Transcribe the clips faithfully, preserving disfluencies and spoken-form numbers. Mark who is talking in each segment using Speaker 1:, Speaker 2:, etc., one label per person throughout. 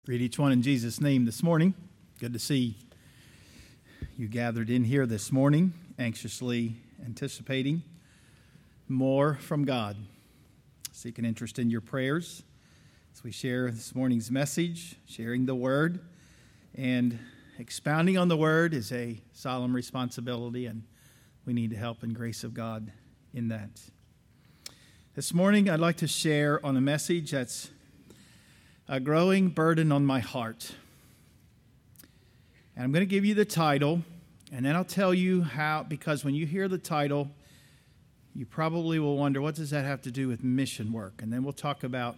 Speaker 1: Greet each one in Jesus' name this morning. Good to see you gathered in here this morning, anxiously anticipating more from God. Seek an interest in your prayers as we share this morning's message, sharing the Word, and expounding on the Word is a solemn responsibility, and we need the help and grace of God in that. This morning, I'd like to share on a message that's a growing burden on my heart. And I'm going to give you the title, and then I'll tell you how, because when you hear the title, you probably will wonder, what does that have to do with mission work? And then we'll talk about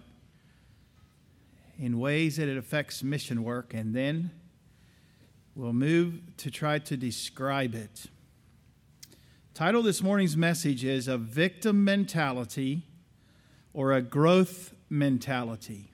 Speaker 1: in ways that it affects mission work, and then we'll move to try to describe it. Title of this morning's message is A Victim Mentality or a Growth Mentality.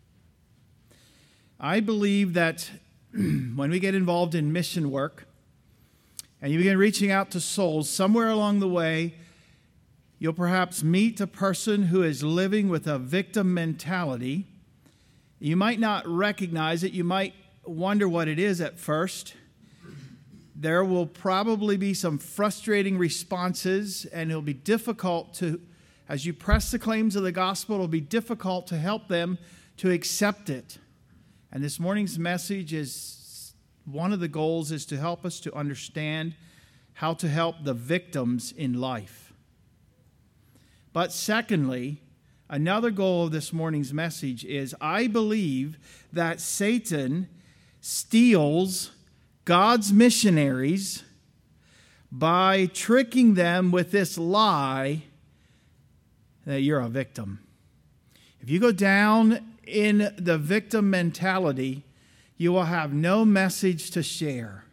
Speaker 1: I believe that when we get involved in mission work and you begin reaching out to souls, somewhere along the way, you'll perhaps meet a person who is living with a victim mentality. You might not recognize it. You might wonder what it is at first. There will probably be some frustrating responses, and it'll be difficult to, as you press the claims of the gospel, it'll be difficult to help them to accept it. And this morning's message is, one of the goals is to help us to understand how to help the victims in life. But secondly, another goal of this morning's message is, I believe that Satan steals God's missionaries by tricking them with this lie that you're a victim. If you go down in the victim mentality, you will have no message to share.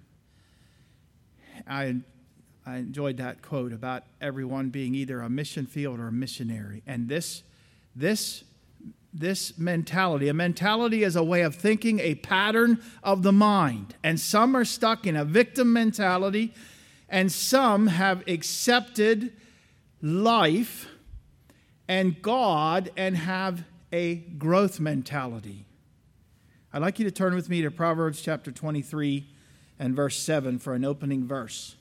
Speaker 1: I, I enjoyed that quote about everyone being either a mission field or a missionary. And this, this, this mentality, a mentality is a way of thinking, a pattern of the mind. And some are stuck in a victim mentality, and some have accepted life and God and have a growth mentality. I'd like you to turn with me to Proverbs chapter twenty-three and verse seven for an opening verse.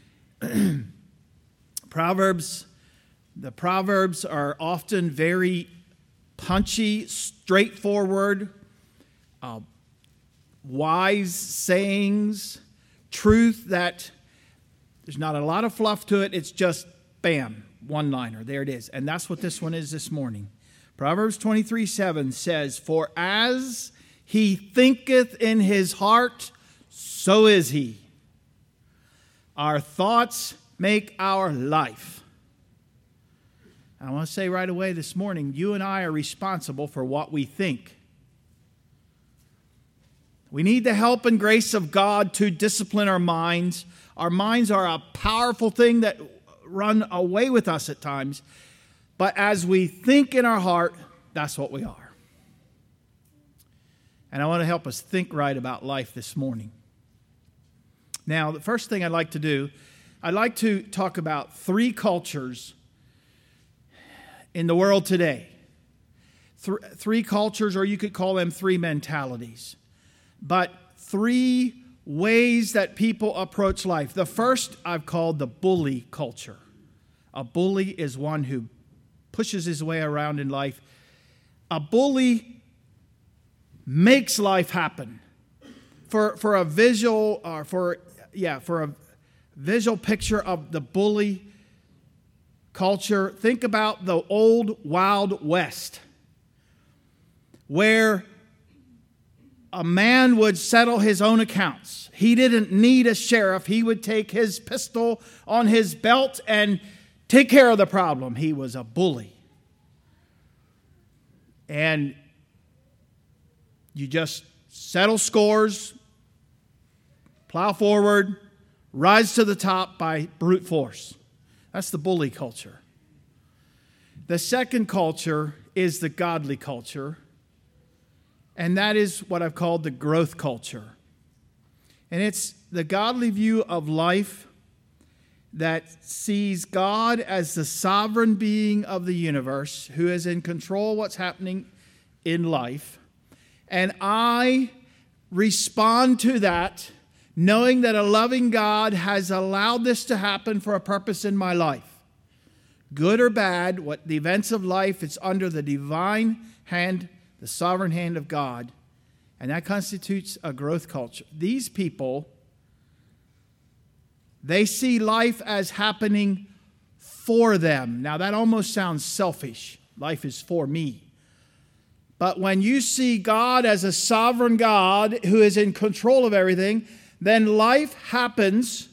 Speaker 1: Proverbs, the Proverbs are often very punchy, straightforward, uh, wise sayings, truth that there's not a lot of fluff to it. It's just, bam, one-liner. There it is. And that's what this one is this morning. Proverbs twenty-three seven says, "For as he thinketh in his heart, so is he. Our thoughts make our life." I want to say right away this morning, you and I are responsible for what we think. We need the help and grace of God to discipline our minds. Our minds are a powerful thing that run away with us at times. But as we think in our heart, that's what we are. And I want to help us think right about life this morning. Now, the first thing I'd like to do, I'd like to talk about three cultures in the world today. Th- three cultures, or you could call them three mentalities. But three ways that people approach life. The first I've called the bully culture. A bully is one who pushes his way around in life. A bully makes life happen. For for a visual or for yeah, for a visual picture of the bully culture, think about the old Wild West, where a man would settle his own accounts. He didn't need a sheriff. He would take his pistol on his belt and take care of the problem. He was a bully. And you just settle scores, plow forward, rise to the top by brute force. That's the bully culture. The second culture is the godly culture, and that is what I've called the growth culture. And it's the godly view of life that sees God as the sovereign being of the universe, who is in control of what's happening in life, And I respond to that, knowing that a loving God has allowed this to happen for a purpose in my life. Good or bad, what the events of life, it's under the divine hand, the sovereign hand of God. And that constitutes a growth culture. These people, they see life as happening for them. Now that almost sounds selfish. Life is for me. But when you see God as a sovereign God who is in control of everything, then life happens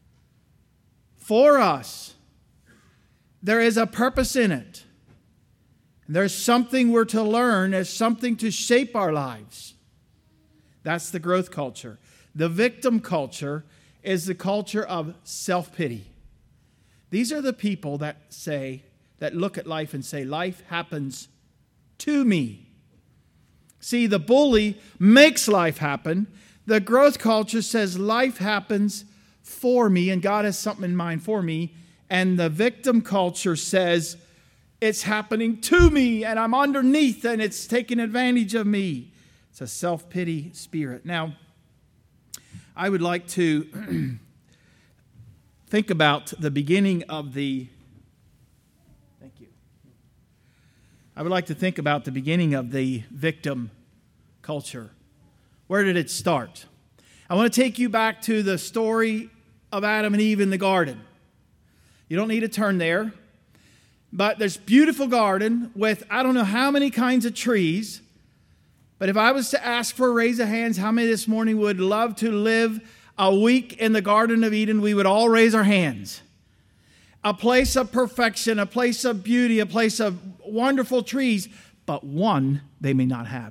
Speaker 1: for us. There is a purpose in it. There's something we're to learn. There's something to shape our lives. That's the growth culture. The victim culture is the culture of self-pity. These are the people that say, that look at life and say, life happens to me. See, the bully makes life happen. The growth culture says life happens for me, and God has something in mind for me. And the victim culture says it's happening to me, and I'm underneath, and it's taking advantage of me. It's a self-pity spirit. Now, I would like to think about the beginning of the... Thank you. I would like to think about the beginning of the victim culture. Where did it start? I want to take you back to the story of Adam and Eve in the garden. You don't need to turn there. But there's a beautiful garden with I don't know how many kinds of trees. But if I was to ask for a raise of hands, how many this morning would love to live a week in the Garden of Eden? We would all raise our hands. A place of perfection, a place of beauty, a place of wonderful trees. But one they may not have.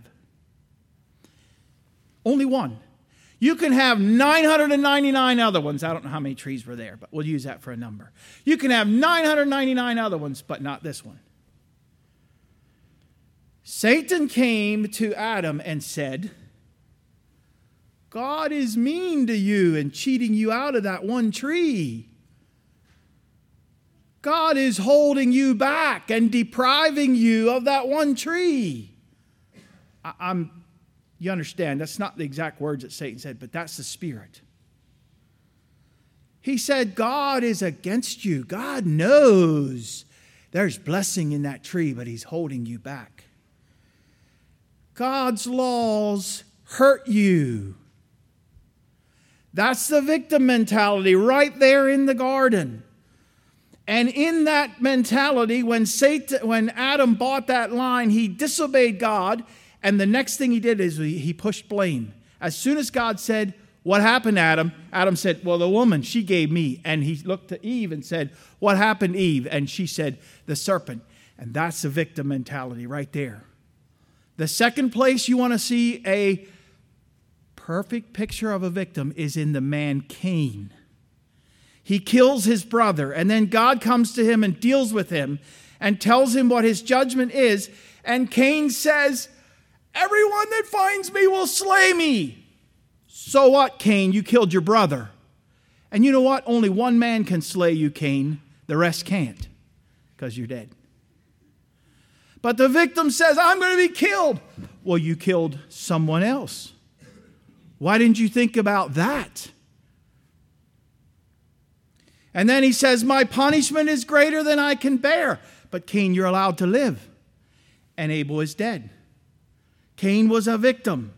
Speaker 1: Only one. You can have nine hundred ninety-nine other ones. I don't know how many trees were there, but we'll use that for a number. You can have nine hundred ninety-nine other ones, but not this one. Satan came to Adam and said, God is mean to you and cheating you out of that one tree. God is holding you back and depriving you of that one tree. I, I'm... You understand, that's not the exact words that Satan said, but that's the spirit. He said, God is against you. God knows there's blessing in that tree, but he's holding you back. God's laws hurt you. That's the victim mentality right there in the garden. And in that mentality, when Satan, when Adam bought that line, he disobeyed God. And the next thing he did is he pushed blame. As soon as God said, what happened, Adam? Adam said, well, the woman, she gave me. And he looked to Eve and said, what happened, Eve? And she said, the serpent. And that's the victim mentality right there. The second place you want to see a perfect picture of a victim is in the man Cain. He kills his brother, and then God comes to him and deals with him and tells him what his judgment is. And Cain says, everyone that finds me will slay me. So what, Cain? You killed your brother. And you know what? Only one man can slay you, Cain. The rest can't, because you're dead. But the victim says, I'm going to be killed. Well, you killed someone else. Why didn't you think about that? And then he says, my punishment is greater than I can bear. But Cain, you're allowed to live. And Abel is dead. Cain was a victim.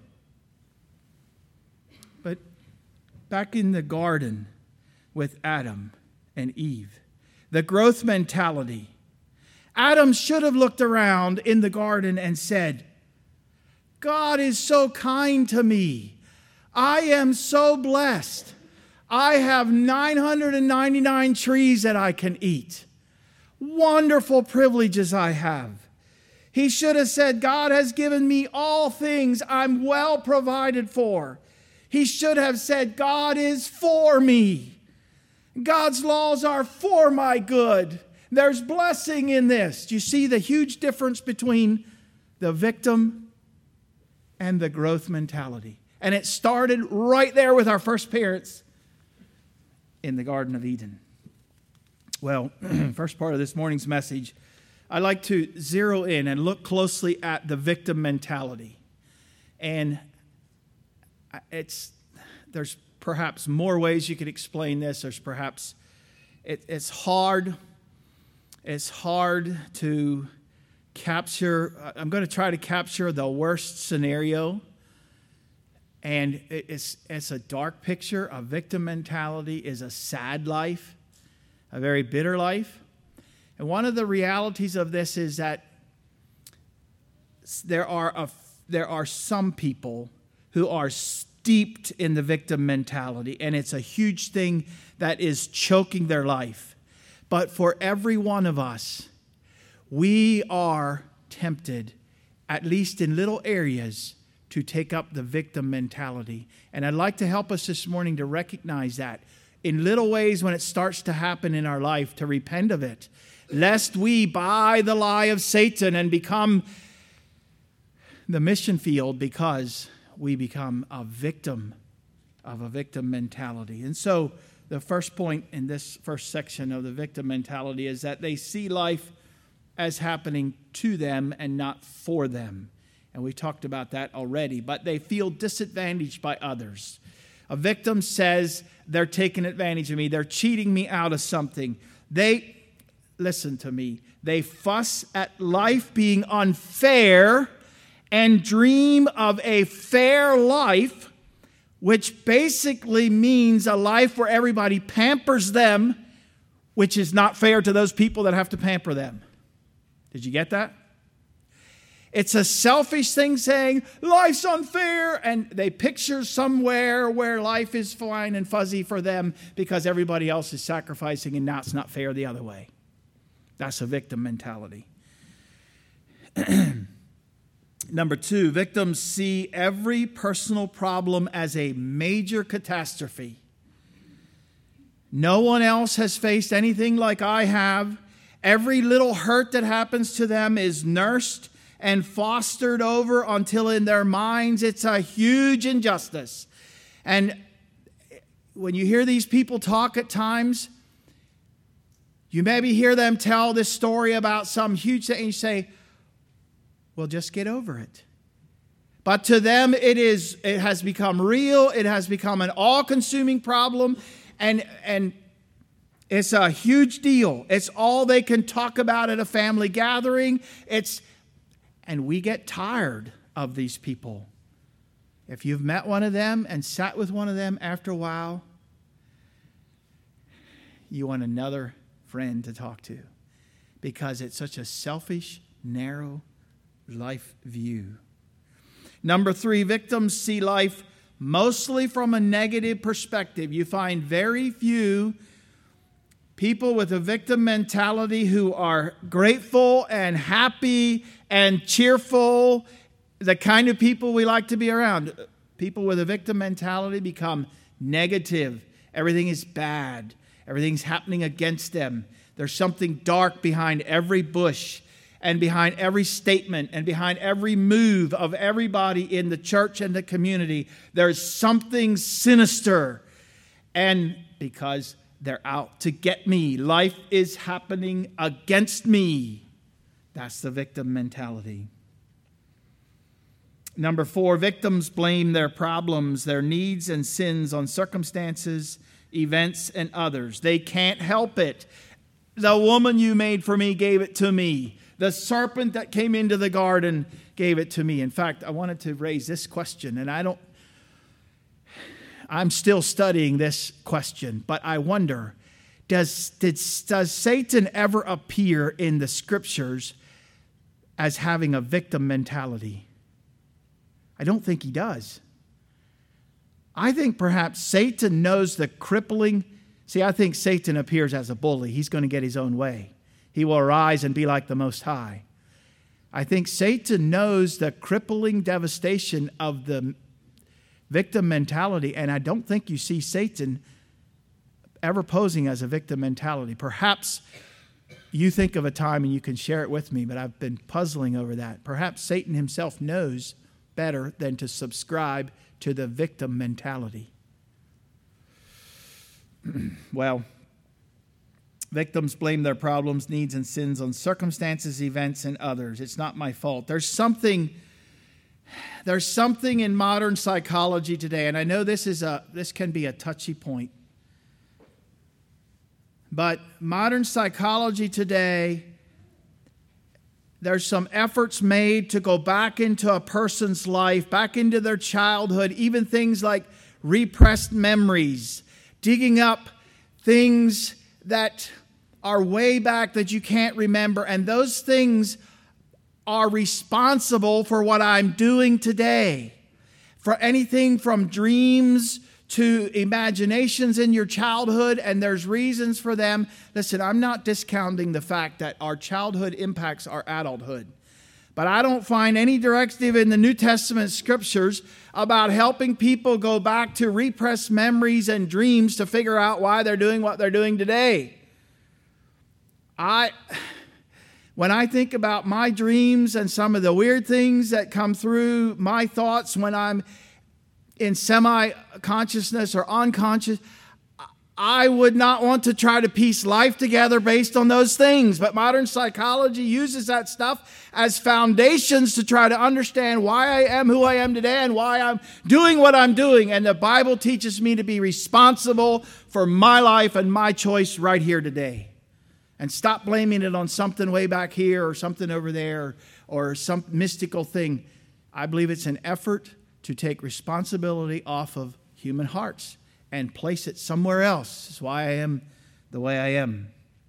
Speaker 1: But back in the garden with Adam and Eve, the growth mentality. Adam should have looked around in the garden and said, God is so kind to me. I am so blessed. I have nine hundred ninety-nine trees that I can eat. Wonderful privileges I have. He should have said, God has given me all things. I'm well provided for. He should have said, God is for me. God's laws are for my good. There's blessing in this. Do you see the huge difference between the victim and the growth mentality? And it started right there with our first parents in the Garden of Eden. Well, first part of this morning's message, I'd like to zero in and look closely at the victim mentality. And it's there's perhaps more ways you could explain this. There's perhaps it, it's hard. It's hard to capture. I'm going to try to capture the worst scenario. And it's, it's a dark picture. A victim mentality is a sad life, a very bitter life. And one of the realities of this is that there are, a, there are some people who are steeped in the victim mentality, and it's a huge thing that is choking their life. But for every one of us, we are tempted, at least in little areas, to take up the victim mentality. And I'd like to help us this morning to recognize that in little ways when it starts to happen in our life, to repent of it, lest we buy the lie of Satan and become the mission field because we become a victim of a victim mentality. And so the first point in this first section of the victim mentality is that they see life as happening to them and not for them. And we talked about that already. But they feel disadvantaged by others. A victim says, they're taking advantage of me. They're cheating me out of something. They, listen to me, they fuss at life being unfair and dream of a fair life, which basically means a life where everybody pampers them, which is not fair to those people that have to pamper them. Did you get that? It's a selfish thing saying, life's unfair, and they picture somewhere where life is fine and fuzzy for them because everybody else is sacrificing, and now it's not fair the other way. That's a victim mentality. Number two, victims see every personal problem as a major catastrophe. No one else has faced anything like I have. Every little hurt that happens to them is nursed and fostered over until in their minds it's a huge injustice. And when you hear these people talk at times, you maybe hear them tell this story about some huge thing and you say, well, just get over it. But to them, it is, it has become real. It has become an all-consuming problem. And, and it's a huge deal. It's all they can talk about at a family gathering. It's And we get tired of these people. If you've met one of them and sat with one of them after a while, you want another friend to talk to because it's such a selfish, narrow life view. Number three, victims see life mostly from a negative perspective. You find very few people with a victim mentality who are grateful and happy and cheerful, the kind of people we like to be around. People with a victim mentality become negative. Everything is bad. Everything's happening against them. There's something dark behind every bush and behind every statement and behind every move of everybody in the church and the community. There's something sinister. And because they're out to get me. Life is happening against me. That's the victim mentality. Number four, victims blame their problems, their needs and sins on circumstances, events, and others. They can't help it. The woman you made for me gave it to me. The serpent that came into the garden gave it to me. In fact, I wanted to raise this question, and I don't I'm still studying this question, but I wonder, does, did, does Satan ever appear in the scriptures as having a victim mentality? I don't think he does. I think perhaps Satan knows the crippling. See, I think Satan appears as a bully. He's going to get his own way. He will arise and be like the Most High. I think Satan knows the crippling devastation of the victim mentality, and I don't think you see Satan ever posing as a victim mentality. Perhaps you think of a time and you can share it with me, but I've been puzzling over that. Perhaps Satan himself knows better than to subscribe to the victim mentality. Well, victims blame their problems, needs, and sins on circumstances, events, and others. It's not my fault. There's something There's something in modern psychology today, and I know this is a this can be a touchy point. But modern psychology today, there's some efforts made to go back into a person's life, back into their childhood, even things like repressed memories, digging up things that are way back that you can't remember, and those things are responsible for what I'm doing today. For anything from dreams to imaginations in your childhood, and there's reasons for them. Listen, I'm not discounting the fact that our childhood impacts our adulthood. But I don't find any directive in the New Testament scriptures about helping people go back to repressed memories and dreams to figure out why they're doing what they're doing today. I... When I think about my dreams and some of the weird things that come through my thoughts when I'm in semi-consciousness or unconscious, I would not want to try to piece life together based on those things. But modern psychology uses that stuff as foundations to try to understand why I am who I am today and why I'm doing what I'm doing. And the Bible teaches me to be responsible for my life and my choice right here today. And stop blaming it on something way back here or something over there or some mystical thing. I believe it's an effort to take responsibility off of human hearts and place it somewhere else. That's why I am the way I am.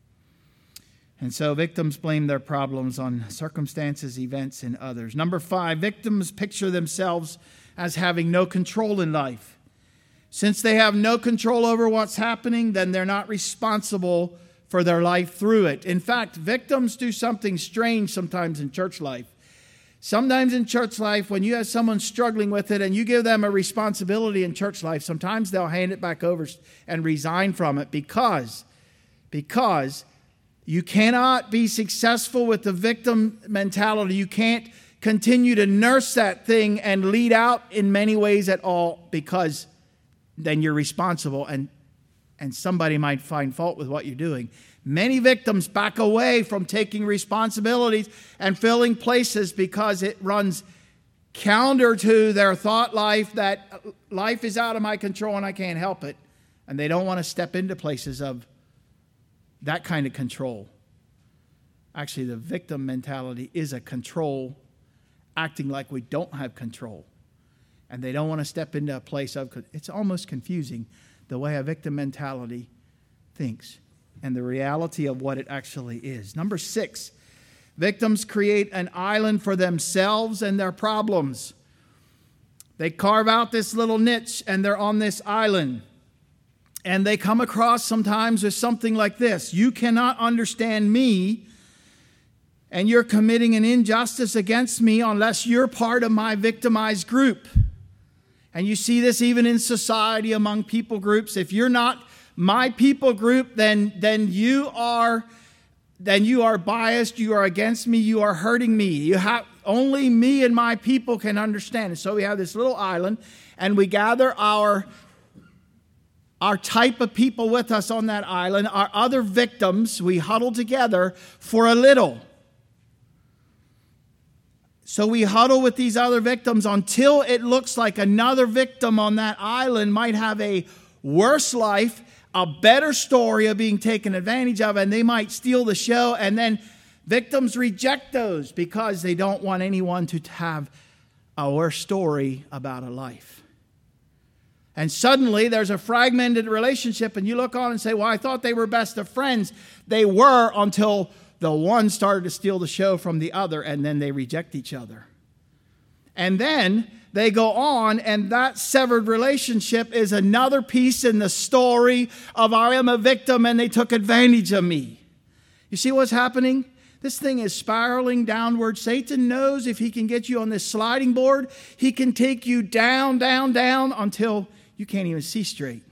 Speaker 1: And so victims blame their problems on circumstances, events, and others. Number five, victims picture themselves as having no control in life. Since they have no control over what's happening, then they're not responsible for their life through it. In fact, victims do something strange sometimes in church life. Sometimes in church life, when you have someone struggling with it and you give them a responsibility in church life, sometimes they'll hand it back over and resign from it because, because you cannot be successful with the victim mentality. You can't continue to nurse that thing and lead out in many ways at all, because then you're responsible and And somebody might find fault with what you're doing. Many victims back away from taking responsibilities and filling places because it runs counter to their thought life that life is out of my control and I can't help it. And they don't want to step into places of that kind of control. Actually, the victim mentality is a control, acting like we don't have control. And they don't want to step into a place of, it's almost confusing the way a victim mentality thinks and the reality of what it actually is. Number six, victims create an island for themselves and their problems. They carve out this little niche and they're on this island. And they come across sometimes with something like this: you cannot understand me and you're committing an injustice against me unless you're part of my victimized group. And you see this even in society among people groups. If you're not my people group, then, then you are then you are biased, you are against me, you are hurting me. You have only me and my people can understand. And so we have this little island, and we gather our, our type of people with us on that island, our other victims, we huddle together for a little. So we huddle with these other victims until it looks like another victim on that island might have a worse life, a better story of being taken advantage of, and they might steal the show. And then victims reject those because they don't want anyone to have a worse story about a life. And suddenly there's a fragmented relationship, and you look on and say, well, I thought they were best of friends. They were until the one started to steal the show from the other, and then they reject each other. And then they go on, and that severed relationship is another piece in the story of I am a victim and they took advantage of me. You see what's happening? This thing is spiraling downward. Satan knows if he can get you on this sliding board, he can take you down, down, down until you can't even see straight.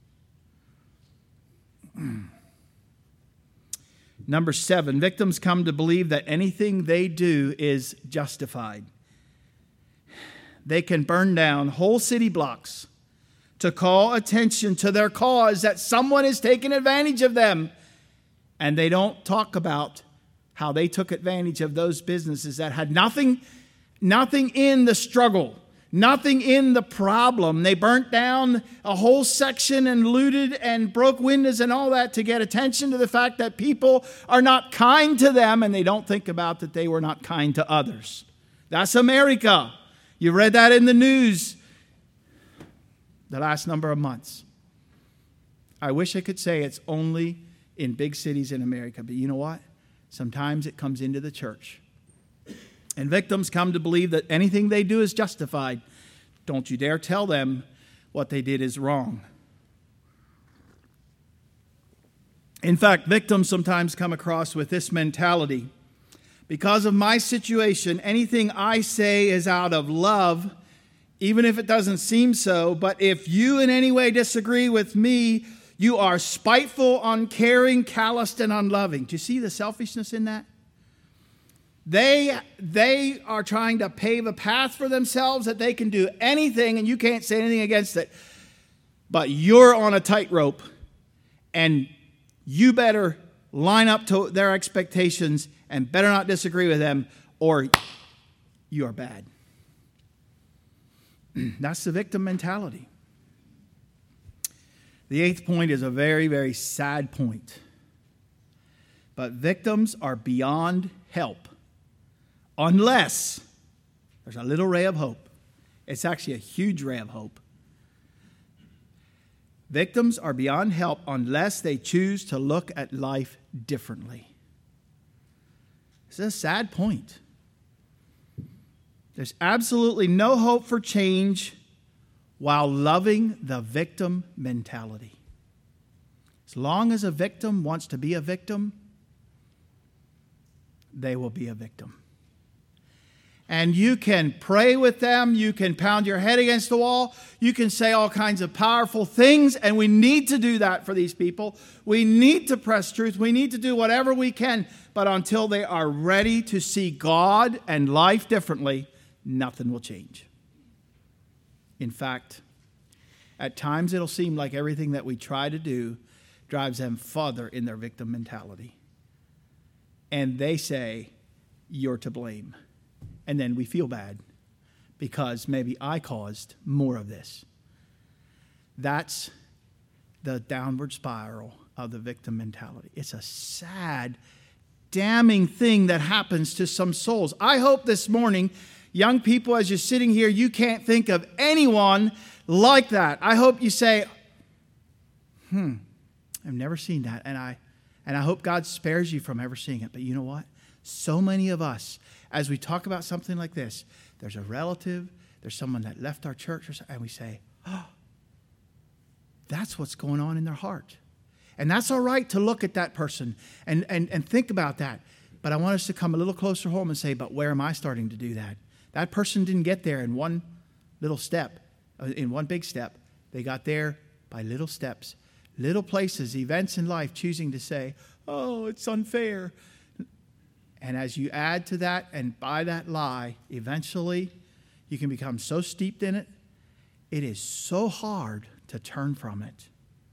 Speaker 1: Number seven, victims come to believe that anything they do is justified. They can burn down whole city blocks to call attention to their cause that someone is taking advantage of them. And they don't talk about how they took advantage of those businesses that had nothing, nothing in the struggle, nothing in the problem. They burnt down a whole section and looted and broke windows and all that to get attention to the fact that people are not kind to them, and they don't think about that they were not kind to others. That's America. You read that in the news the last number of months. I wish I could say it's only in big cities in America, but you know what? Sometimes it comes into the church. And victims come to believe that anything they do is justified. Don't you dare tell them what they did is wrong. In fact, victims sometimes come across with this mentality. Because of my situation, anything I say is out of love, even if it doesn't seem so. But if you in any way disagree with me, you are spiteful, uncaring, calloused, and unloving. Do you see the selfishness in that? They, they are trying to pave a path for themselves that they can do anything, and you can't say anything against it. But you're on a tightrope, and you better line up to their expectations and better not disagree with them, or you are bad. That's the victim mentality. The eighth point is a very, very sad point. But victims are beyond help unless there's a little ray of hope. It's actually a huge ray of hope. Victims are beyond help unless they choose to look at life differently. This is a sad point. There's absolutely no hope for change while loving the victim mentality. As long as a victim wants to be a victim, they will be a victim. And you can pray with them, you can pound your head against the wall, you can say all kinds of powerful things, and we need to do that for these people. We need to press truth, we need to do whatever we can, but until they are ready to see God and life differently, nothing will change. In fact, at times it'll seem like everything that we try to do drives them further in their victim mentality. And they say, you're to blame. And then we feel bad because maybe I caused more of this. That's the downward spiral of the victim mentality. It's a sad, damning thing that happens to some souls. I hope this morning, young people, as you're sitting here, you can't think of anyone like that. I hope you say, hmm, I've never seen that. And I, and I hope God spares you from ever seeing it. But you know what? So many of us, as we talk about something like this, there's a relative, there's someone that left our church, or something, and we say, oh, that's what's going on in their heart. And that's all right to look at that person and, and, and think about that. But I want us to come a little closer home and say, but where am I starting to do that? That person didn't get there in one little step, in one big step. They got there by little steps, little places, events in life, choosing to say, oh, it's unfair. And as you add to that and buy that lie, eventually you can become so steeped in it, it is so hard to turn from it.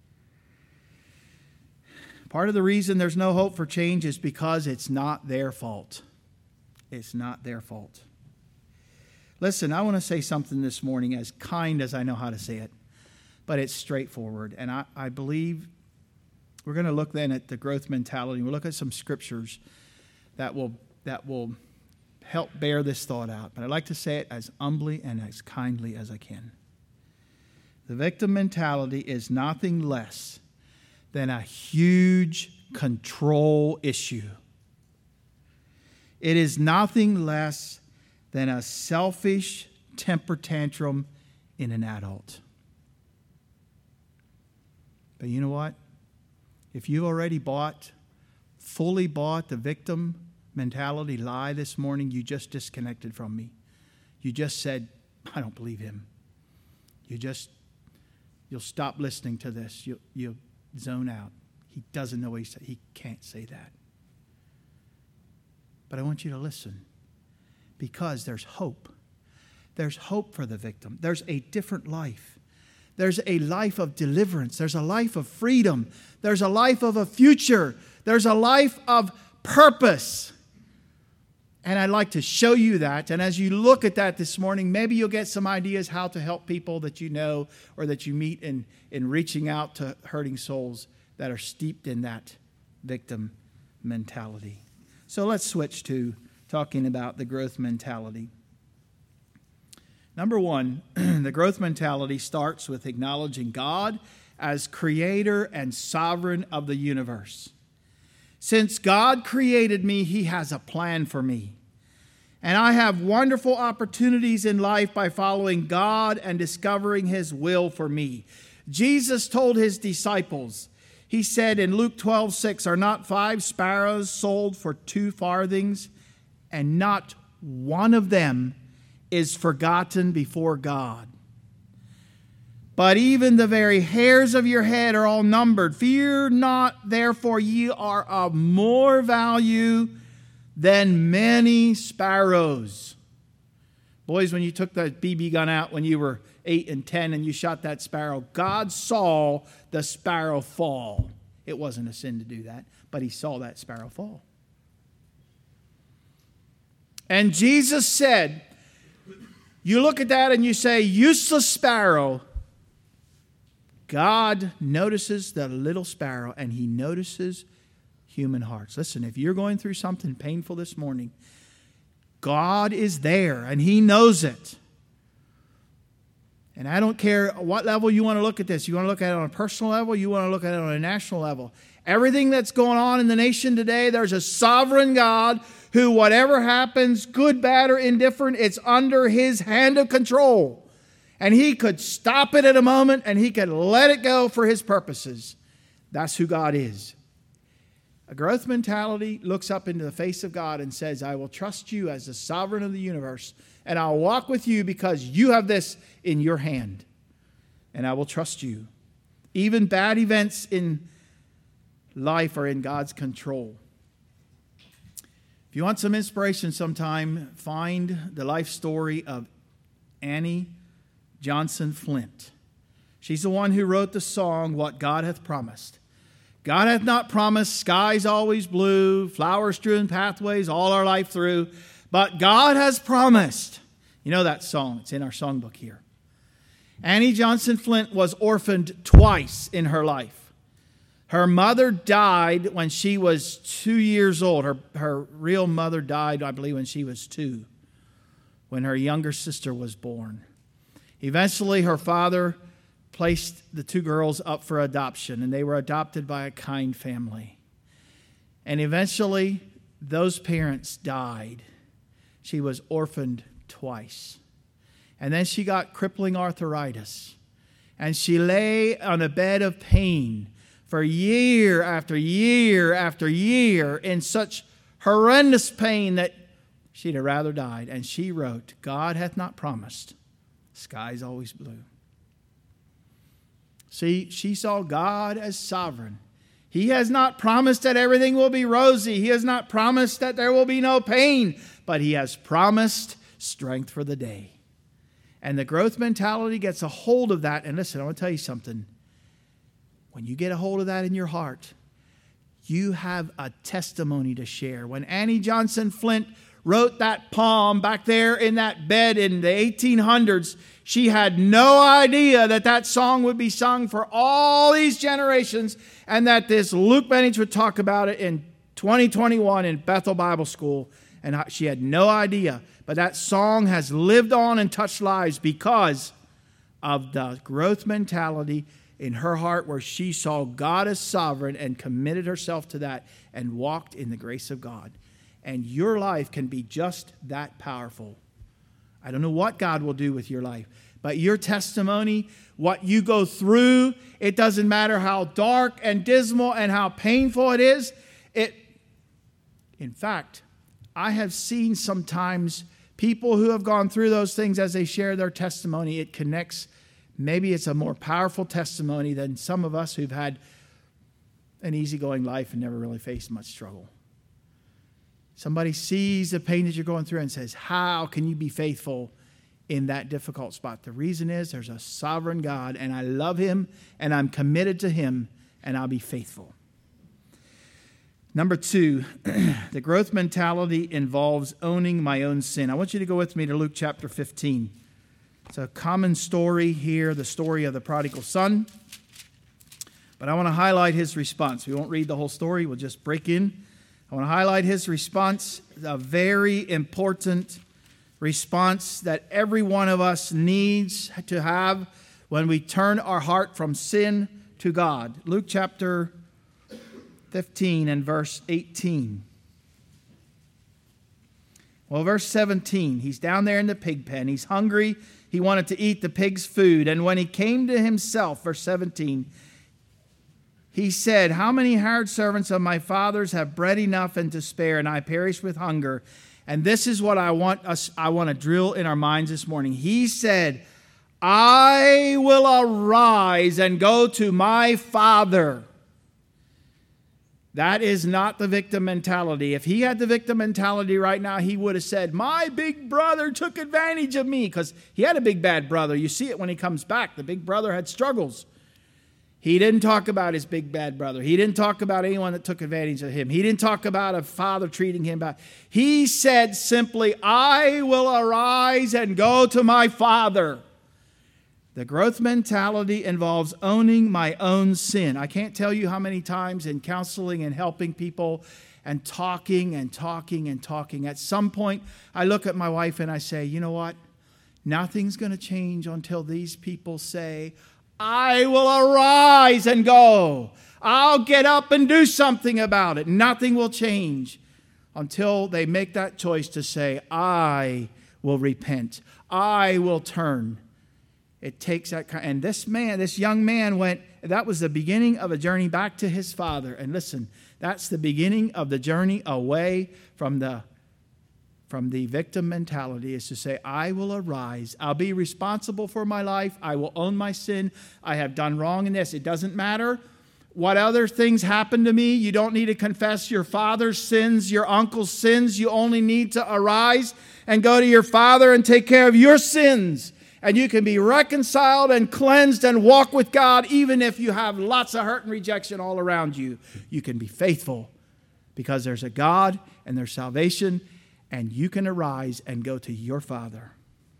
Speaker 1: Part of the reason there's no hope for change is because it's not their fault. It's not their fault. Listen, I want to say something this morning as kind as I know how to say it, but it's straightforward. And I, I believe we're going to look then at the growth mentality. We'll look at some scriptures that will that will help bear this thought out. But I'd like to say it as humbly and as kindly as I can. The victim mentality is nothing less than a huge control issue. It is nothing less than a selfish temper tantrum in an adult. But you know what? If you already bought, fully bought the victim mentality lie this morning, you just disconnected from me. You just said, I don't believe him. You just, you'll stop listening to this. You'll, you'll zone out. He doesn't know what he said. He can't say that. But I want you to listen, because there's hope. There's hope for the victim. There's a different life. There's a life of deliverance. There's a life of freedom. There's a life of a future. There's a life of purpose. And I'd like to show you that. And as you look at that this morning, maybe you'll get some ideas how to help people that you know or that you meet in, in reaching out to hurting souls that are steeped in that victim mentality. So let's switch to talking about the growth mentality. Number one, the growth mentality starts with acknowledging God as creator and sovereign of the universe. Since God created me, He has a plan for me. And I have wonderful opportunities in life by following God and discovering His will for me. Jesus told His disciples, He said in Luke twelve six, "Are not five sparrows sold for two farthings, and not one of them is forgotten before God? But even the very hairs of your head are all numbered. Fear not, therefore ye are of more value than many sparrows." Boys, when you took that B B gun out when you were eight and ten and you shot that sparrow, God saw the sparrow fall. It wasn't a sin to do that, but He saw that sparrow fall. And Jesus said, you look at that and you say, useless sparrow. God notices the little sparrow, and He notices human hearts. Listen, if you're going through something painful this morning, God is there, and He knows it. And I don't care what level you want to look at this. You want to look at it on a personal level, you want to look at it on a national level. Everything that's going on in the nation today, there's a sovereign God who, whatever happens, good, bad, or indifferent, it's under His hand of control. And He could stop it at a moment, and He could let it go for His purposes. That's who God is. A growth mentality looks up into the face of God and says, I will trust you as the sovereign of the universe, and I'll walk with you because you have this in your hand. And I will trust you. Even bad events in life are in God's control. If you want some inspiration sometime, find the life story of Annie Johnson Flint. She's the one who wrote the song, What God Hath Promised. God hath not promised skies always blue, flower-strewn pathways all our life through, but God has promised. You know that song. It's in our songbook here. Annie Johnson Flint was orphaned twice in her life. Her mother died when she was two years old. Her, her real mother died, I believe, when she was two, when her younger sister was born. Eventually, her father placed the two girls up for adoption, and they were adopted by a kind family. And eventually, those parents died. She was orphaned twice. And then she got crippling arthritis. And she lay on a bed of pain for year after year after year in such horrendous pain that she'd have rather died. And she wrote, God hath not promised skies always blue. See, she saw God as sovereign. He has not promised that everything will be rosy. He has not promised that there will be no pain, but He has promised strength for the day. And the growth mentality gets a hold of that. And listen, I want to tell you something. When you get a hold of that in your heart, you have a testimony to share. When Annie Johnson Flint wrote that poem back there in that bed in the eighteen hundreds, she had no idea that that song would be sung for all these generations and that this Luke Bennings would talk about it in twenty twenty-one in Bethel Bible School. And she had no idea. But that song has lived on and touched lives because of the growth mentality in her heart where she saw God as sovereign and committed herself to that and walked in the grace of God. And your life can be just that powerful. I don't know what God will do with your life, but your testimony, what you go through, it doesn't matter how dark and dismal and how painful it is. It, in fact, I have seen sometimes people who have gone through those things as they share their testimony, it connects. Maybe it's a more powerful testimony than some of us who've had an easygoing life and never really faced much struggle. Somebody sees the pain that you're going through and says, how can you be faithful in that difficult spot? The reason is there's a sovereign God, and I love Him, and I'm committed to Him, and I'll be faithful. Number two, the growth mentality involves owning my own sin. I want you to go with me to Luke chapter fifteen. It's a common story here, the story of the prodigal son. But I want to highlight his response. We won't read the whole story. We'll just break in. I want to highlight his response, a very important response that every one of us needs to have when we turn our heart from sin to God. Luke chapter fifteen and verse eighteen. Well, verse seventeen, he's down there in the pig pen. He's hungry. He wanted to eat the pig's food. And when he came to himself, verse seventeen, he said, how many hired servants of my father's have bread enough and to spare, and I perish with hunger? And this is what I want us, I want to drill in our minds this morning. He said, I will arise and go to my father. That is not the victim mentality. If he had the victim mentality right now, he would have said, my big brother took advantage of me, because he had a big bad brother. You see it when he comes back. The big brother had struggles. He didn't talk about his big bad brother. He didn't talk about anyone that took advantage of him. He didn't talk about a father treating him bad. He said simply, I will arise and go to my father. The growth mentality involves owning my own sin. I can't tell you how many times in counseling and helping people and talking and talking and talking. At some point, I look at my wife and I say, you know what? Nothing's going to change until these people say, I will arise and go. I'll get up and do something about it. Nothing will change until they make that choice to say, I will repent. I will turn. It takes that kind, and this man, this young man went, that was the beginning of a journey back to his father. And listen, that's the beginning of the journey away from the, from the victim mentality, is to say, I will arise. I'll be responsible for my life. I will own my sin. I have done wrong in this. It doesn't matter what other things happen to me. You don't need to confess your father's sins, your uncle's sins. You only need to arise and go to your father and take care of your sins. And you can be reconciled and cleansed and walk with God even if you have lots of hurt and rejection all around you. You can be faithful because there's a God and there's salvation, and you can arise and go to your Father.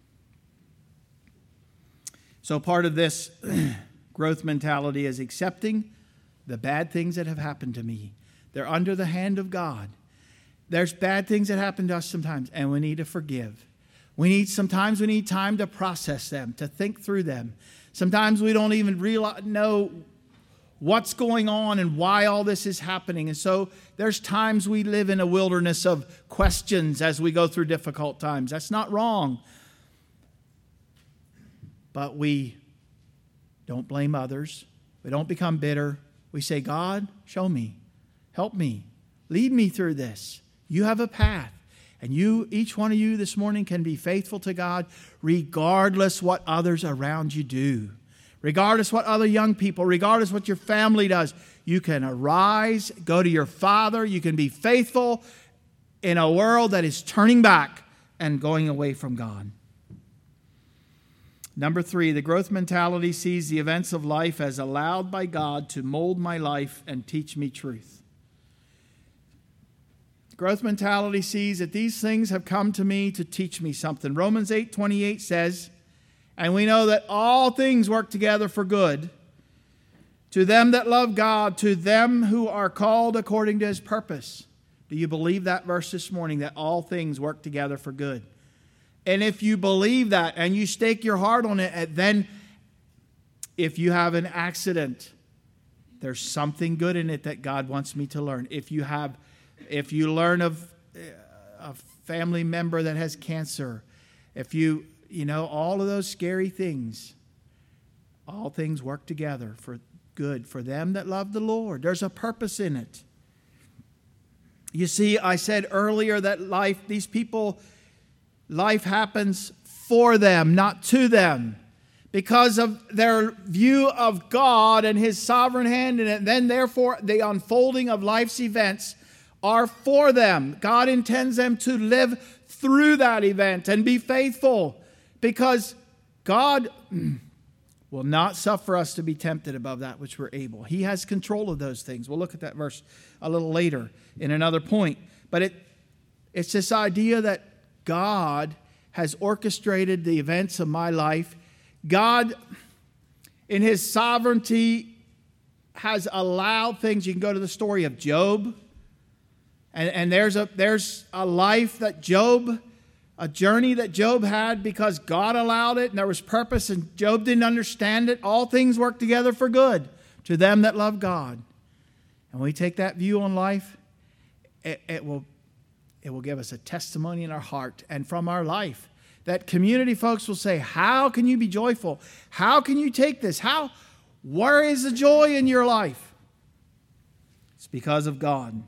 Speaker 1: So part of this growth mentality is accepting the bad things that have happened to me. They're under the hand of God. There's bad things that happen to us sometimes, and we need to forgive. We need, sometimes we need time to process them, to think through them. Sometimes we don't even realize, know what's going on and why all this is happening. And so there's times we live in a wilderness of questions as we go through difficult times. That's not wrong. But we don't blame others. We don't become bitter. We say, God, show me. Help me. Lead me through this. You have a path. And you, each one of you this morning can be faithful to God regardless what others around you do. Regardless what other young people, regardless what your family does. You can arise, go to your Father. You can be faithful in a world that is turning back and going away from God. Number three, the growth mentality sees the events of life as allowed by God to mold my life and teach me truth. Growth mentality sees that these things have come to me to teach me something. Romans eight twenty-eight says, and we know that all things work together for good to them that love God, to them who are called according to his purpose. Do you believe that verse this morning, that all things work together for good? And if you believe that and you stake your heart on it, then if you have an accident, there's something good in it that God wants me to learn. If you have If you learn of a family member that has cancer, if you, you know, all of those scary things, all things work together for good for them that love the Lord. There's a purpose in it. You see, I said earlier that life, these people, life happens for them, not to them. Because of their view of God and his sovereign hand in it, then therefore the unfolding of life's events are for them. God intends them to live through that event and be faithful, because God will not suffer us to be tempted above that which we're able. He has control of those things. We'll look at that verse a little later in another point. But it it's this idea that God has orchestrated the events of my life. God, in his sovereignty, has allowed things. You can go to the story of Job. And, and there's a there's a life that Job, a journey that Job had because God allowed it and there was purpose and Job didn't understand it. All things work together for good to them that love God. And when we take that view on life, it, it will it will give us a testimony in our heart and from our life. That community folks will say, how can you be joyful? How can you take this? How, where is the joy in your life? It's because of God.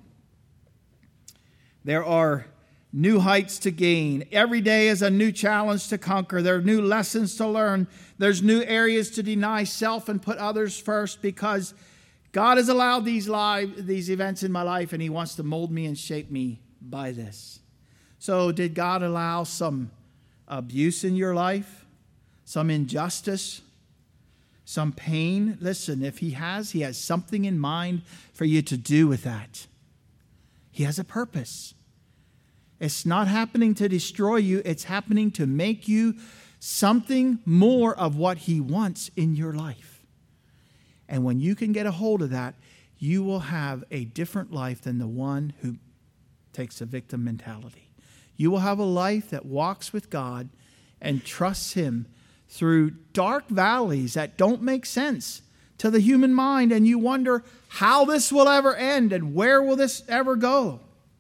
Speaker 1: There are new heights to gain. Every day is a new challenge to conquer. There are new lessons to learn. There's new areas to deny self and put others first because God has allowed these live, these events in my life and he wants to mold me and shape me by this. So did God allow some abuse in your life? Some injustice? Some pain? Listen, if he has, he has something in mind for you to do with that. He has a purpose. It's not happening to destroy you. It's happening to make you something more of what he wants in your life. And when you can get a hold of that, you will have a different life than the one who takes a victim mentality. You will have a life that walks with God and trusts him through dark valleys that don't make sense to the human mind, and you wonder how this will ever end and where will this ever go.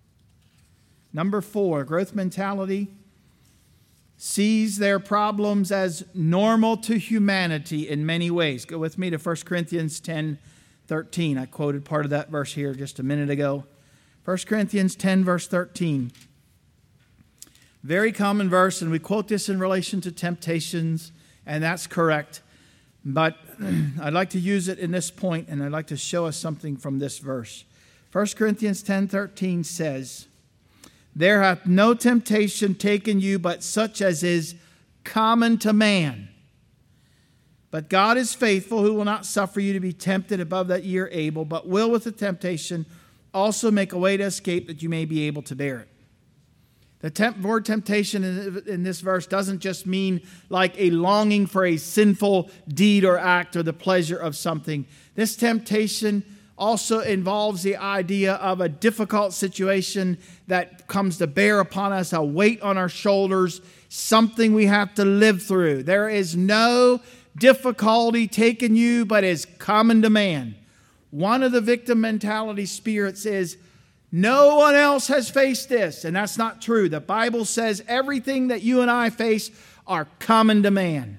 Speaker 1: Number four, growth mentality sees their problems as normal to humanity in many ways. Go with me to First Corinthians ten thirteen. I quoted part of that verse here just a minute ago. First Corinthians ten, verse thirteen. Very common verse, and we quote this in relation to temptations, and that's correct. But I'd like to use it in this point, and I'd like to show us something from this verse. First Corinthians ten thirteen says, there hath no temptation taken you but such as is common to man. But God is faithful, who will not suffer you to be tempted above that ye are able, but will with the temptation also make a way to escape that you may be able to bear it. The temp- word temptation in, in this verse doesn't just mean like a longing for a sinful deed or act or the pleasure of something. This temptation also involves the idea of a difficult situation that comes to bear upon us, a weight on our shoulders, something we have to live through. There is no difficulty taken you, but is common to man. One of the victim mentality spirits is, no one else has faced this, and that's not true. The Bible says everything that you and I face are common to man.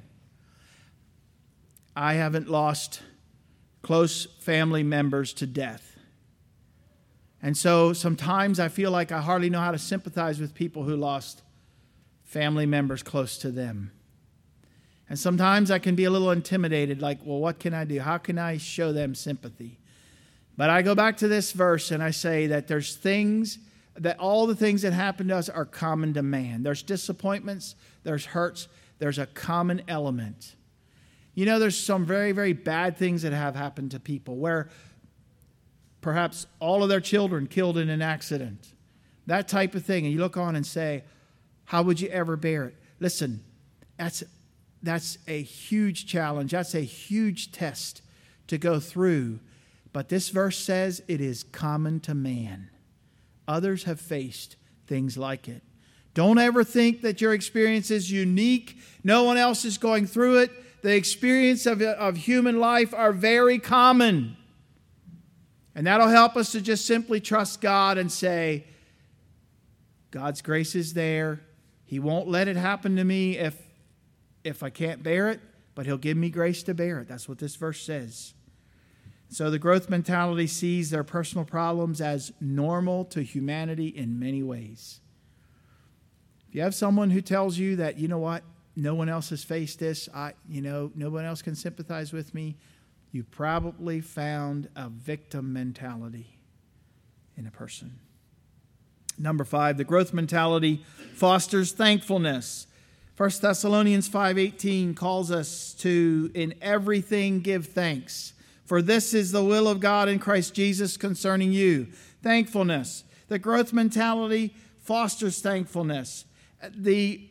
Speaker 1: I haven't lost close family members to death. And so sometimes I feel like I hardly know how to sympathize with people who lost family members close to them. And sometimes I can be a little intimidated, like, well, what can I do? How can I show them sympathy? But I go back to this verse and I say that there's things, that all the things that happen to us are common to man. There's disappointments, there's hurts, there's a common element. You know, there's some very, very bad things that have happened to people where perhaps all of their children killed in an accident. That type of thing. And you look on and say, how would you ever bear it? Listen, that's, that's a huge challenge. That's a huge test to go through. But this verse says it is common to man. Others have faced things like it. Don't ever think that your experience is unique. No one else is going through it. The experience of, of human life are very common. And that'll help us to just simply trust God and say, God's grace is there. He won't let it happen to me if, if I can't bear it, but he'll give me grace to bear it. That's what this verse says. So the growth mentality sees their personal problems as normal to humanity in many ways. If you have someone who tells you that, you know what, no one else has faced this, I, you know, no one else can sympathize with me, you probably found a victim mentality in a person. Number five, the growth mentality fosters thankfulness. First Thessalonians five eighteen calls us to, in everything, give thanks. For this is the will of God in Christ Jesus concerning you. Thankfulness. The growth mentality fosters thankfulness. The,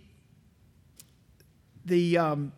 Speaker 1: the um,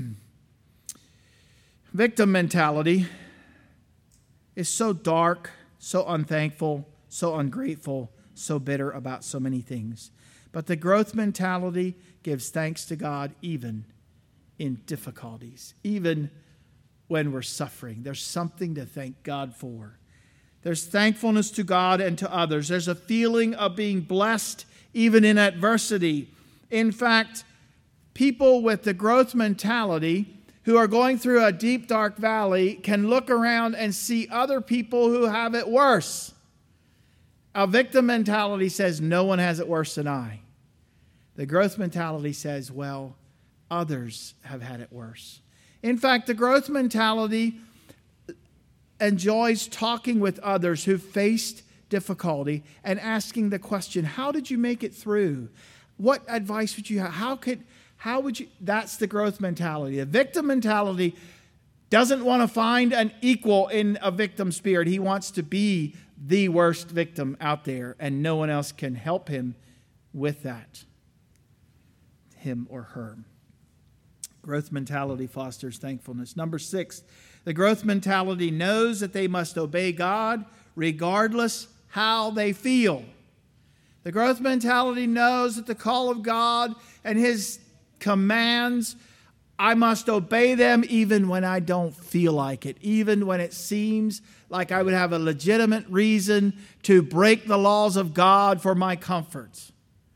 Speaker 1: victim mentality is so dark, so unthankful, so ungrateful, so bitter about so many things. But the growth mentality gives thanks to God even in difficulties, even when we're suffering. There's something to thank God for. There's thankfulness to God and to others. There's a feeling of being blessed even in adversity. In fact, people with the growth mentality who are going through a deep, dark valley can look around and see other people who have it worse. A victim mentality says, no one has it worse than I. The growth mentality says, well, others have had it worse. In fact, the growth mentality enjoys talking with others who faced difficulty and asking the question, how did you make it through? What advice would you have? How could, how would you, that's the growth mentality. The victim mentality doesn't want to find an equal in a victim spirit. He wants to be the worst victim out there, and no one else can help him with that. Him or her. Growth mentality fosters thankfulness. Number six, the growth mentality knows that they must obey God regardless how they feel. The growth mentality knows that the call of God and His commands, I must obey them even when I don't feel like it, even when it seems like I would have a legitimate reason to break the laws of God for my comforts.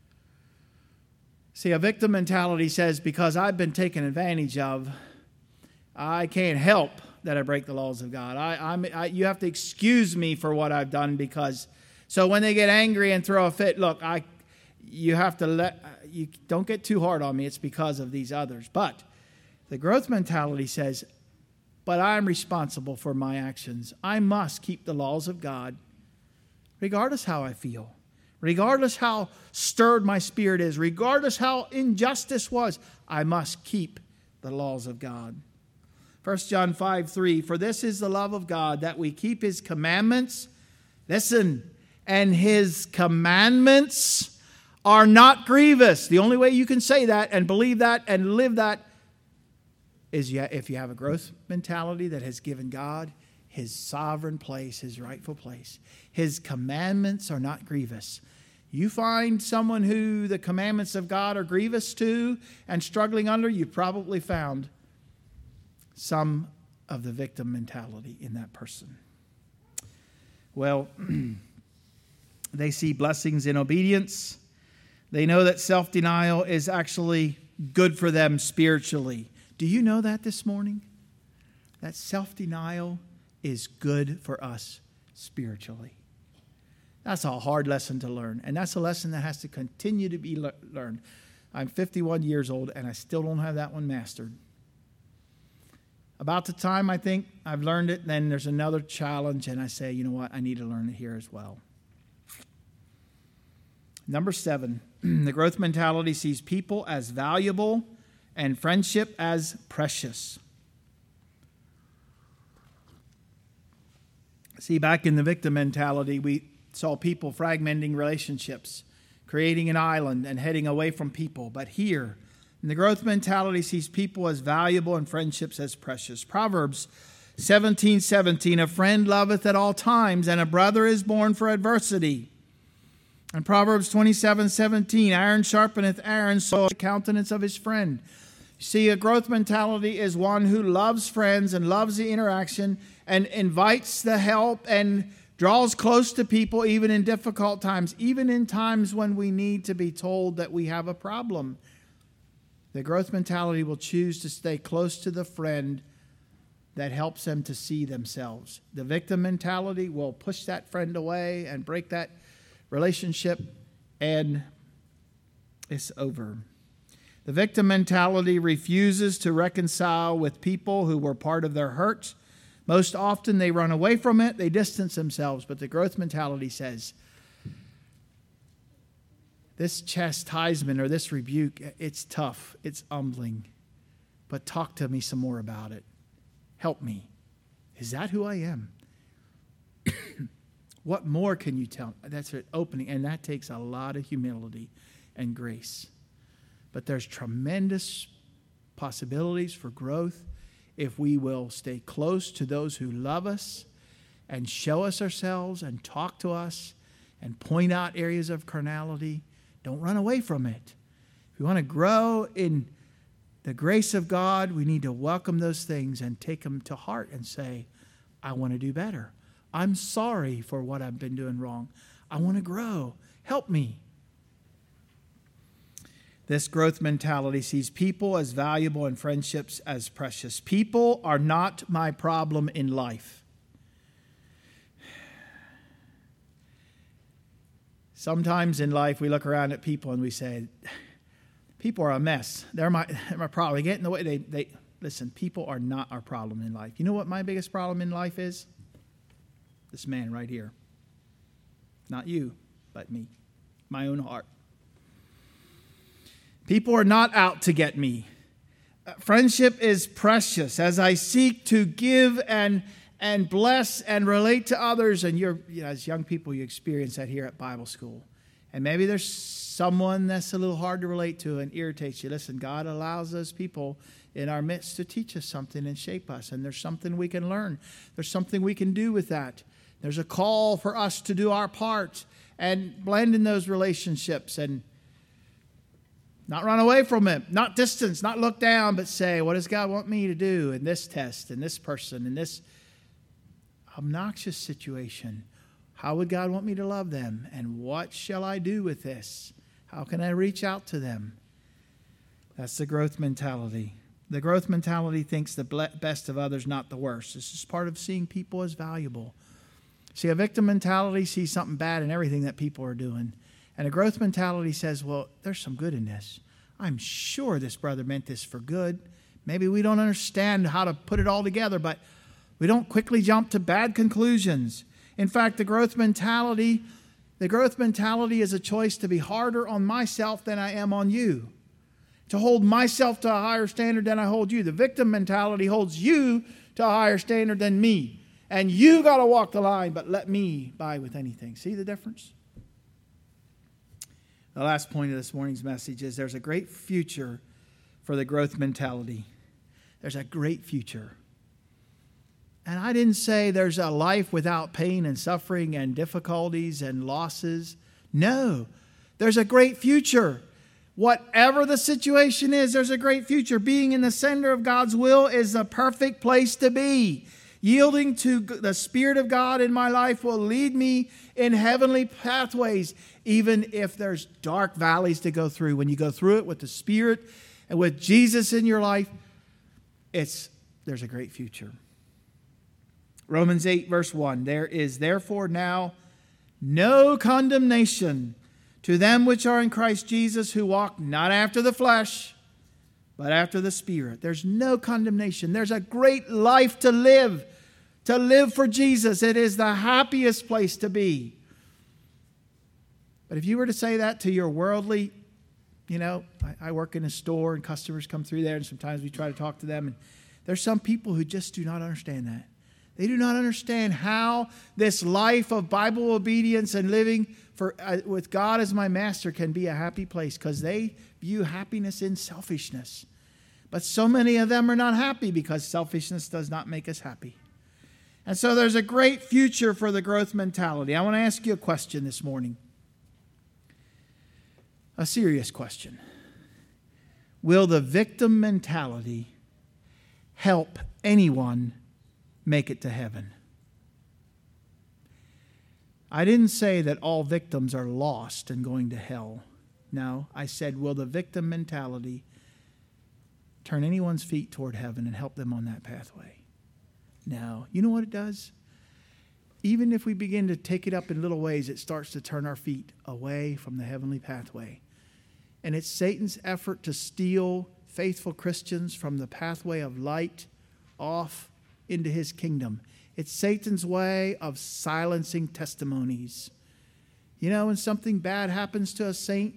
Speaker 1: See, a victim mentality says, because I've been taken advantage of, I can't help that I break the laws of God. I, I'm, I, you have to excuse me for what I've done because... So when they get angry and throw a fit, look, I, you have to let... You don't get too hard on me. It's because of these others. But the growth mentality says, but I'm responsible for my actions. I must keep the laws of God regardless how I feel. Regardless how stirred my spirit is, regardless how injustice was, I must keep the laws of God. First John five three, for this is the love of God, that we keep His commandments. Listen, and His commandments are not grievous. The only way you can say that and believe that and live that is if you have a growth mentality that has given God His sovereign place, His rightful place. His commandments are not grievous. You find someone who the commandments of God are grievous to and struggling under, you've probably found some of the victim mentality in that person. Well, they see blessings in obedience. They know that self-denial is actually good for them spiritually. Do you know that this morning? That self-denial is good for us spiritually. That's a hard lesson to learn, and that's a lesson that has to continue to be le- learned. I'm fifty-one years old, and I still don't have that one mastered. About the time I think I've learned it, then there's another challenge, and I say, you know what, I need to learn it here as well. Number seven, the growth mentality sees people as valuable and friendship as precious. See, back in the victim mentality, we saw people fragmenting relationships, creating an island and heading away from people. But here, in the growth mentality sees people as valuable and friendships as precious. Proverbs seventeen seventeen, a friend loveth at all times, and a brother is born for adversity. And Proverbs twenty-seven seventeen, iron sharpeneth iron, so the countenance of his friend. See, a growth mentality is one who loves friends and loves the interaction and invites the help and draws close to people even in difficult times, even in times when we need to be told that we have a problem. The growth mentality will choose to stay close to the friend that helps them to see themselves. The victim mentality will push that friend away and break that relationship, and it's over. The victim mentality refuses to reconcile with people who were part of their hurt. Most often they run away from it, they distance themselves, but the growth mentality says This chastisement or this rebuke, it's tough. It's humbling. But talk to me some more about it. Help me. Is that who I am? What more can you tell me? That's an opening, and that takes a lot of humility and grace. But there's tremendous possibilities for growth if we will stay close to those who love us and show us ourselves and talk to us and point out areas of carnality. Don't run away from it. If we want to grow in the grace of God, we need to welcome those things and take them to heart and say, I want to do better. I'm sorry for what I've been doing wrong. I want to grow. Help me. This growth mentality sees people as valuable and friendships as precious. People are not my problem in life. Sometimes in life we look around at people and we say, people are a mess. They're my, they're my problem. They get in the way. They, they, listen, people are not our problem in life. You know what my biggest problem in life is? This man right here. Not you, but me. My own heart. People are not out to get me. Uh, friendship is precious as I seek to give and and bless and relate to others. And you're, you know, as young people, you experience that here at Bible school. And maybe there's someone that's a little hard to relate to and irritates you. Listen, God allows those people in our midst to teach us something and shape us. And there's something we can learn. There's something we can do with that. There's a call for us to do our part and blend in those relationships and not run away from it, not distance, not look down, but say, what does God want me to do in this test, in this person, in this obnoxious situation? How would God want me to love them? And what shall I do with this? How can I reach out to them? That's the growth mentality. The growth mentality thinks the best of others, not the worst. This is part of seeing people as valuable. See, a victim mentality sees something bad in everything that people are doing. And a growth mentality says, well, there's some good in this. I'm sure this brother meant this for good. Maybe we don't understand how to put it all together, but we don't quickly jump to bad conclusions. In fact, the growth mentality, the growth mentality is a choice to be harder on myself than I am on you. To hold myself to a higher standard than I hold you. The victim mentality holds you to a higher standard than me. And you got to walk the line, but let me buy with anything. See the difference? The last point of this morning's message is there's a great future for the growth mentality. There's a great future. And I didn't say there's a life without pain and suffering and difficulties and losses. No, there's a great future. Whatever the situation is, there's a great future. Being in the center of God's will is the perfect place to be. Yielding to the Spirit of God in my life will lead me in heavenly pathways, even if there's dark valleys to go through. When you go through it with the Spirit and with Jesus in your life, it's there's a great future. Romans eight, verse one, there is therefore now no condemnation to them which are in Christ Jesus, who walk not after the flesh, but after the Spirit. There's no condemnation. There's a great life to live. To live for Jesus. It is the happiest place to be. But if you were to say that to your worldly, you know, I, I work in a store and customers come through there and sometimes we try to talk to them. And there's some people who just do not understand that. They do not understand how this life of Bible obedience and living for uh, with God as my master can be a happy place, because they view happiness in selfishness. But so many of them are not happy because selfishness does not make us happy. And so there's a great future for the growth mentality. I want to ask you a question this morning. A serious question. Will the victim mentality help anyone make it to heaven? I didn't say that all victims are lost and going to hell. No, I said, will the victim mentality turn anyone's feet toward heaven and help them on that pathway? No. You know what it does? Even if we begin to take it up in little ways, it starts to turn our feet away from the heavenly pathway. And it's Satan's effort to steal faithful Christians from the pathway of light off into his kingdom. It's Satan's way of silencing testimonies. You know, when something bad happens to a saint,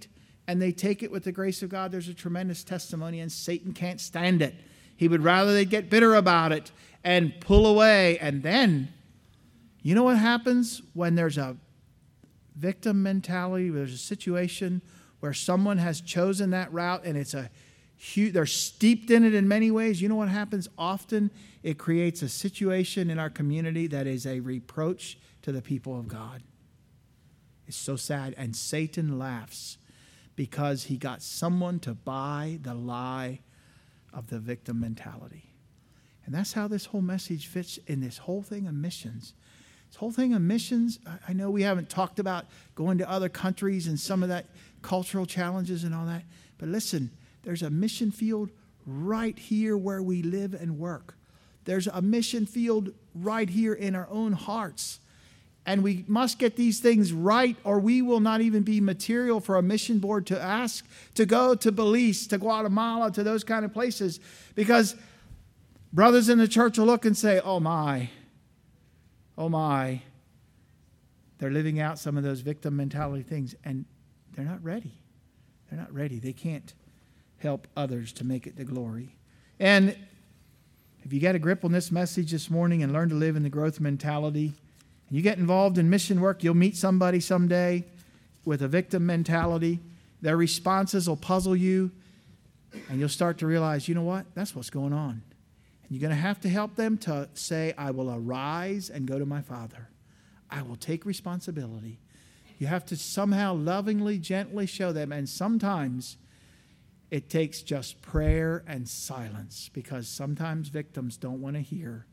Speaker 1: and they take it with the grace of God, there's a tremendous testimony, and Satan can't stand it. He would rather they get bitter about it and pull away. And then, you know what happens when there's a victim mentality, there's a situation where someone has chosen that route and it's a huge, they're steeped in it in many ways. You know what happens? Often it creates a situation in our community that is a reproach to the people of God. It's so sad. And Satan laughs because he got someone to buy the lie of the victim mentality. And that's how this whole message fits in this whole thing of missions. This whole thing of missions, I know we haven't talked about going to other countries and some of that cultural challenges and all that. But listen, there's a mission field right here where we live and work. There's a mission field right here in our own hearts. And we must get these things right, or we will not even be material for a mission board to ask to go to Belize, to Guatemala, to those kind of places. Because brothers in the church will look and say, oh my, oh my, they're living out some of those victim mentality things, and they're not ready. They're not ready. They can't help others to make it to glory. And if you get a grip on this message this morning and learn to live in the growth mentality, and you get involved in mission work, you'll meet somebody someday with a victim mentality. Their responses will puzzle you, and you'll start to realize, you know what? That's what's going on. And you're going to have to help them to say, I will arise and go to my Father. I will take responsibility. You have to somehow lovingly, gently show them. And sometimes it takes just prayer and silence, because sometimes victims don't want to hear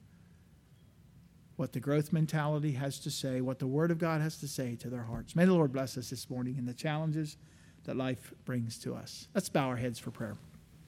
Speaker 1: what the growth mentality has to say, what the Word of God has to say to their hearts. May the Lord bless us this morning in the challenges that life brings to us. Let's bow our heads for prayer.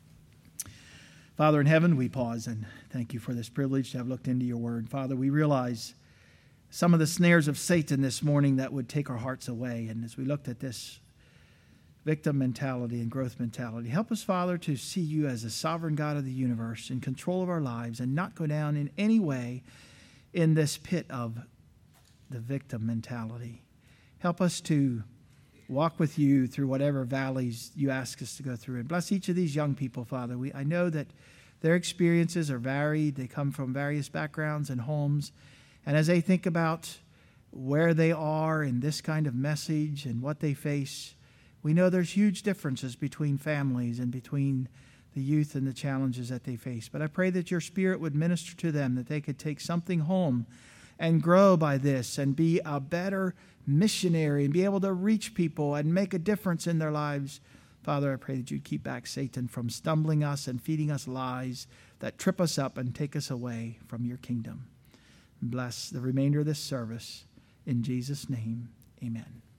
Speaker 1: Father in heaven, we pause and thank you for this privilege to have looked into your Word. Father, we realize some of the snares of Satan this morning that would take our hearts away. And as we looked at this victim mentality and growth mentality, help us, Father, to see you as the sovereign God of the universe in control of our lives and not go down in any way in this pit of the victim mentality. Help us to walk with you through whatever valleys you ask us to go through. And bless each of these young people, Father. We, I know that their experiences are varied. They come from various backgrounds and homes. And as they think about where they are in this kind of message and what they face, we know there's huge differences between families and between the youth and the challenges that they face. But I pray that your Spirit would minister to them, that they could take something home and grow by this and be a better missionary and be able to reach people and make a difference in their lives. Father, I pray that you'd keep back Satan from stumbling us and feeding us lies that trip us up and take us away from your kingdom. Bless the remainder of this service. In Jesus' name, amen.